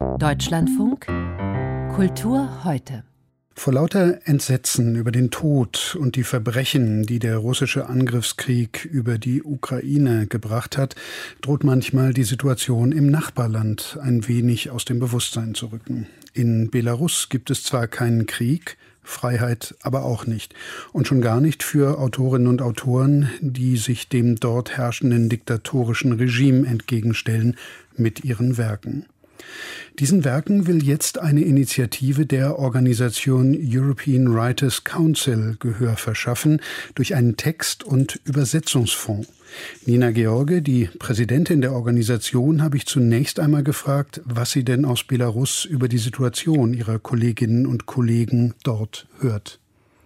Deutschlandfunk Kultur heute. Vor lauter Entsetzen über den Tod und die Verbrechen, die der russische Angriffskrieg über die Ukraine gebracht hat, droht manchmal die Situation im Nachbarland ein wenig aus dem Bewusstsein zu rücken. In Belarus gibt es zwar keinen Krieg, Freiheit aber auch nicht. Und schon gar nicht für Autorinnen und Autoren, die sich dem dort herrschenden diktatorischen Regime entgegenstellen mit ihren Werken. Diesen Werken will jetzt eine Initiative der Organisation European Writers Council Gehör verschaffen durch einen Text- und Übersetzungsfonds. Nina George, die Präsidentin der Organisation, habe ich zunächst einmal gefragt, was sie denn aus Belarus über die Situation ihrer Kolleginnen und Kollegen dort hört.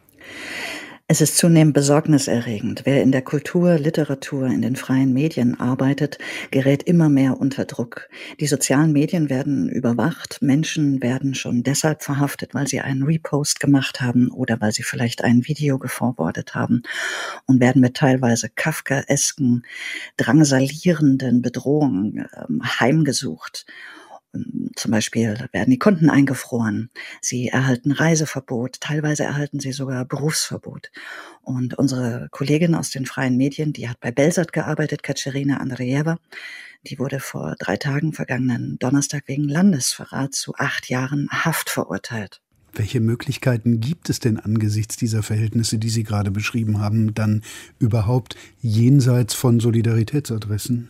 Es ist zunehmend besorgniserregend. Wer in der Kultur, Literatur, in den freien Medien arbeitet, gerät immer mehr unter Druck. Die sozialen Medien werden überwacht. Menschen werden schon deshalb verhaftet, weil sie einen Repost gemacht haben oder weil sie vielleicht ein Video geforwardet haben und werden mit teilweise kafkaesken, drangsalierenden Bedrohungen heimgesucht. Zum Beispiel werden die Konten eingefroren, sie erhalten Reiseverbot, teilweise erhalten sie sogar Berufsverbot. Und unsere Kollegin aus den freien Medien, die hat bei Belsat gearbeitet, Katerina Andrejewa, die wurde vor 3 Tagen, vergangenen Donnerstag, wegen Landesverrat zu 8 Jahren Haft verurteilt. Welche Möglichkeiten gibt es denn angesichts dieser Verhältnisse, die Sie gerade beschrieben haben, dann überhaupt jenseits von Solidaritätsadressen?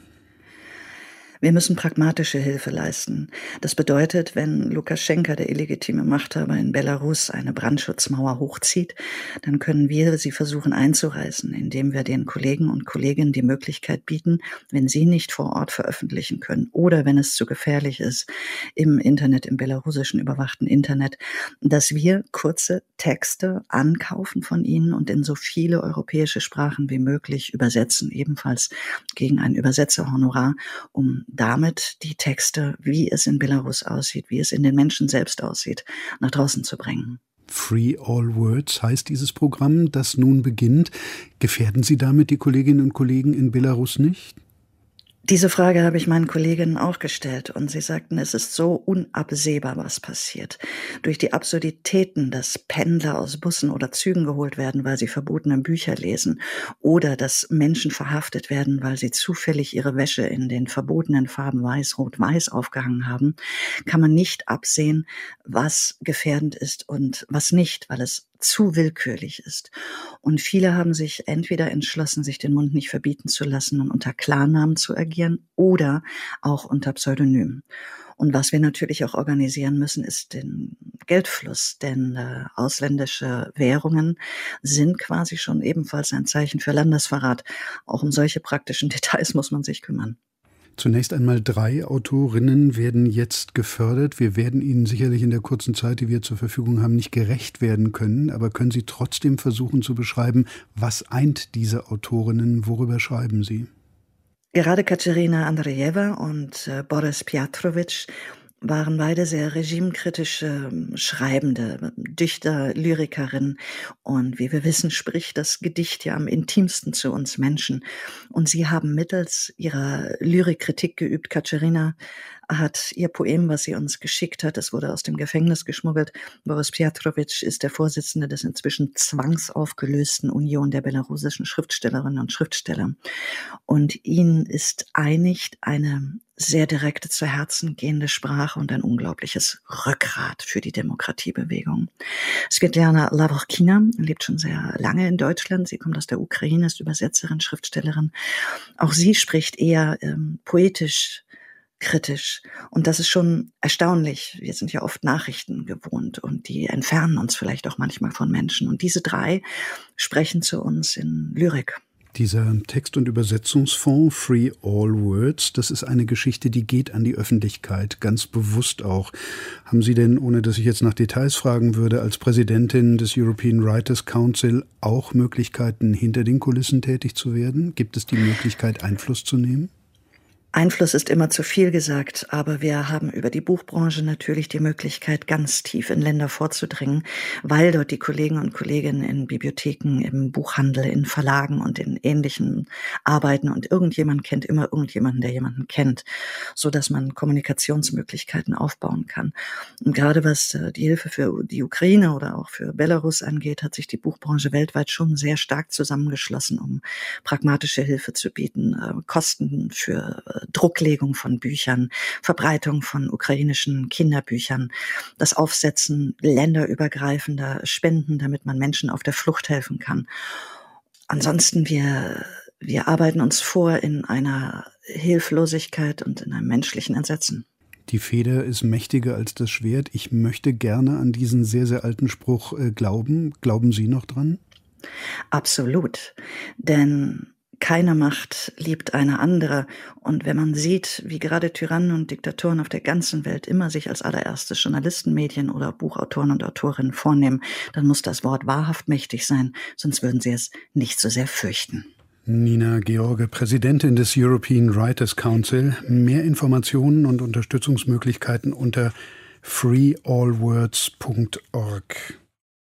Wir müssen pragmatische Hilfe leisten. Das bedeutet, wenn Lukaschenka, der illegitime Machthaber in Belarus, eine Brandschutzmauer hochzieht, dann können wir sie versuchen einzureißen, indem wir den Kollegen und Kolleginnen die Möglichkeit bieten, wenn sie nicht vor Ort veröffentlichen können oder wenn es zu gefährlich ist im Internet, im belarussischen überwachten Internet, dass wir kurze Texte ankaufen von ihnen und in so viele europäische Sprachen wie möglich übersetzen, ebenfalls gegen ein Übersetzerhonorar, um damit die Texte, wie es in Belarus aussieht, wie es in den Menschen selbst aussieht, nach draußen zu bringen. Free All Words heißt dieses Programm, das nun beginnt. Gefährden Sie damit die Kolleginnen und Kollegen in Belarus nicht? Diese Frage habe ich meinen Kolleginnen auch gestellt und sie sagten, es ist so unabsehbar, was passiert. Durch die Absurditäten, dass Pendler aus Bussen oder Zügen geholt werden, weil sie verbotene Bücher lesen, oder dass Menschen verhaftet werden, weil sie zufällig ihre Wäsche in den verbotenen Farben Weiß, Rot, Weiß aufgehangen haben, kann man nicht absehen, was gefährdend ist und was nicht, weil es zu willkürlich ist. Und viele haben sich entweder entschlossen, sich den Mund nicht verbieten zu lassen und unter Klarnamen zu agieren oder auch unter Pseudonym. Und was wir natürlich auch organisieren müssen, ist den Geldfluss, denn ausländische Währungen sind quasi schon ebenfalls ein Zeichen für Landesverrat. Auch um solche praktischen Details muss man sich kümmern. Zunächst einmal 3 Autorinnen werden jetzt gefördert. Wir werden ihnen sicherlich in der kurzen Zeit, die wir zur Verfügung haben, nicht gerecht werden können. Aber können Sie trotzdem versuchen zu beschreiben, was eint diese Autorinnen? Worüber schreiben Sie? Gerade Katerina Andrejewa und Boris Pjatrovic waren beide sehr regimekritische Schreibende, Dichter, Lyrikerinnen. Und wie wir wissen, spricht das Gedicht ja am intimsten zu uns Menschen. Und sie haben mittels ihrer Lyrik Kritik geübt. Katerina hat ihr Poem, was sie uns geschickt hat, es wurde aus dem Gefängnis geschmuggelt. Boris Pjatrovic ist der Vorsitzende des inzwischen zwangsaufgelösten Union der belarussischen Schriftstellerinnen und Schriftsteller. Und ihnen ist einig eine sehr direkte, zu Herzen gehende Sprache und ein unglaubliches Rückgrat für die Demokratiebewegung. Svetlana Lavorkina lebt schon sehr lange in Deutschland. Sie kommt aus der Ukraine, ist Übersetzerin, Schriftstellerin. Auch sie spricht eher poetisch, kritisch. Und das ist schon erstaunlich. Wir sind ja oft Nachrichten gewohnt und die entfernen uns vielleicht auch manchmal von Menschen. Und diese 3 sprechen zu uns in Lyrik. Dieser Text- und Übersetzungsfonds Free All Words, das ist eine Geschichte, die geht an die Öffentlichkeit, ganz bewusst auch. Haben Sie denn, ohne dass ich jetzt nach Details fragen würde, als Präsidentin des European Writers Council auch Möglichkeiten, hinter den Kulissen tätig zu werden? Gibt es die Möglichkeit, Einfluss zu nehmen? Einfluss ist immer zu viel gesagt, aber wir haben über die Buchbranche natürlich die Möglichkeit, ganz tief in Länder vorzudringen, weil dort die Kollegen und Kolleginnen in Bibliotheken, im Buchhandel, in Verlagen und in ähnlichen arbeiten und irgendjemand kennt immer irgendjemanden, der jemanden kennt, so dass man Kommunikationsmöglichkeiten aufbauen kann. Und gerade was die Hilfe für die Ukraine oder auch für Belarus angeht, hat sich die Buchbranche weltweit schon sehr stark zusammengeschlossen, um pragmatische Hilfe zu bieten, Kosten für Drucklegung von Büchern, Verbreitung von ukrainischen Kinderbüchern, das Aufsetzen länderübergreifender Spenden, damit man Menschen auf der Flucht helfen kann. Ansonsten, wir arbeiten uns vor in einer Hilflosigkeit und in einem menschlichen Entsetzen. Die Feder ist mächtiger als das Schwert. Ich möchte gerne an diesen sehr, sehr alten Spruch glauben. Glauben Sie noch dran? Absolut. Denn keine Macht liebt eine andere. Und wenn man sieht, wie gerade Tyrannen und Diktatoren auf der ganzen Welt immer sich als allererstes Journalisten, Medien oder Buchautoren und Autorinnen vornehmen, dann muss das Wort wahrhaft mächtig sein, sonst würden sie es nicht so sehr fürchten. Nina George, Präsidentin des European Writers Council. Mehr Informationen und Unterstützungsmöglichkeiten unter freeallwords.org.